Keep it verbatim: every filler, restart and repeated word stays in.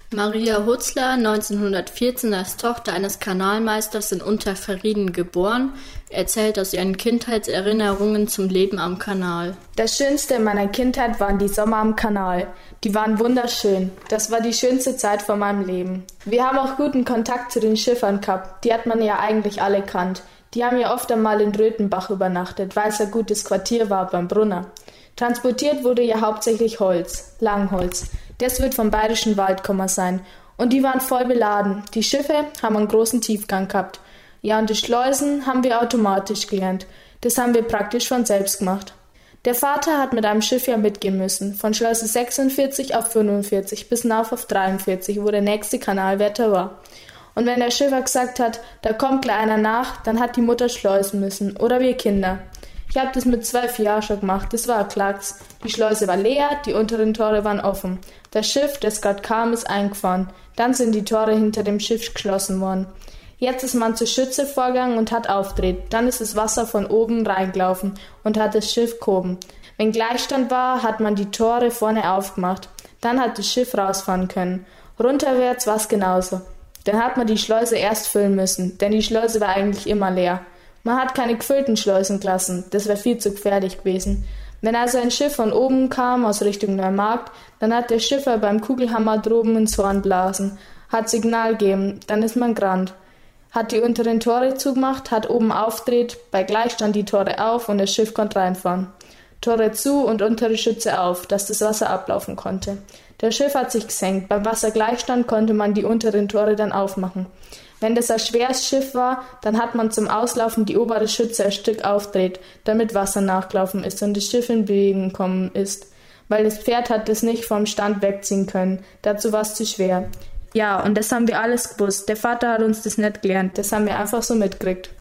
Maria Hutzler, neunzehnhundertvierzehn als Tochter eines Kanalmeisters in Unterverrieden geboren, erzählt aus ihren Kindheitserinnerungen zum Leben am Kanal. Das Schönste in meiner Kindheit waren die Sommer am Kanal. Die waren wunderschön. Das war die schönste Zeit von meinem Leben. Wir haben auch guten Kontakt zu den Schiffern gehabt. Die hat man ja eigentlich alle kannt. Die haben ja oft einmal in Röthenbach übernachtet, weil es ein gutes Quartier war beim Brunner. Transportiert wurde ja hauptsächlich Holz, Langholz. Das wird vom Bayerischen Wald kommen sein. Und die waren voll beladen. Die Schiffe haben einen großen Tiefgang gehabt. Ja, und die Schleusen haben wir automatisch gelernt. Das haben wir praktisch von selbst gemacht. Der Vater hat mit einem Schiff ja mitgehen müssen. Von Schleuse sechsundvierzig auf fünfundvierzig bis hinauf auf dreiundvierzig, wo der nächste Kanalwärter war. Und wenn der Schiffer gesagt hat, da kommt gleich einer nach, dann hat die Mutter schleusen müssen. Oder wir Kinder. Ich habe das mit zwölf Jahren schon gemacht, das war ein Klacks. Die Schleuse war leer, die unteren Tore waren offen. Das Schiff, das gerade kam, ist eingefahren. Dann sind die Tore hinter dem Schiff geschlossen worden. Jetzt ist man zur Schütze vorgegangen und hat aufgedreht. Dann ist das Wasser von oben reingelaufen und hat das Schiff gehoben. Wenn Gleichstand war, hat man die Tore vorne aufgemacht. Dann hat das Schiff rausfahren können. Runterwärts war es genauso. Dann hat man die Schleuse erst füllen müssen, denn die Schleuse war eigentlich immer leer. Man hat keine gefüllten Schleusen gelassen, das wäre viel zu gefährlich gewesen. Wenn also ein Schiff von oben kam, aus Richtung Neumarkt, dann hat der Schiffer beim Kugelhammer droben ins Horn blasen, hat Signal gegeben, dann ist man gerannt. Hat die unteren Tore zugemacht, hat oben aufgedreht, bei Gleichstand die Tore auf und das Schiff konnte reinfahren. Tore zu und untere Schütze auf, dass das Wasser ablaufen konnte. Der Schiff hat sich gesenkt, beim Wassergleichstand konnte man die unteren Tore dann aufmachen. Wenn das ein schweres Schiff war, dann hat man zum Auslaufen die obere Schütze ein Stück aufgedreht, damit Wasser nachgelaufen ist und das Schiff in Bewegung gekommen ist. Weil das Pferd hat es nicht vom Stand wegziehen können, dazu war es zu schwer. Ja, und das haben wir alles gewusst. Der Vater hat uns das nicht gelernt, das haben wir einfach so mitgekriegt.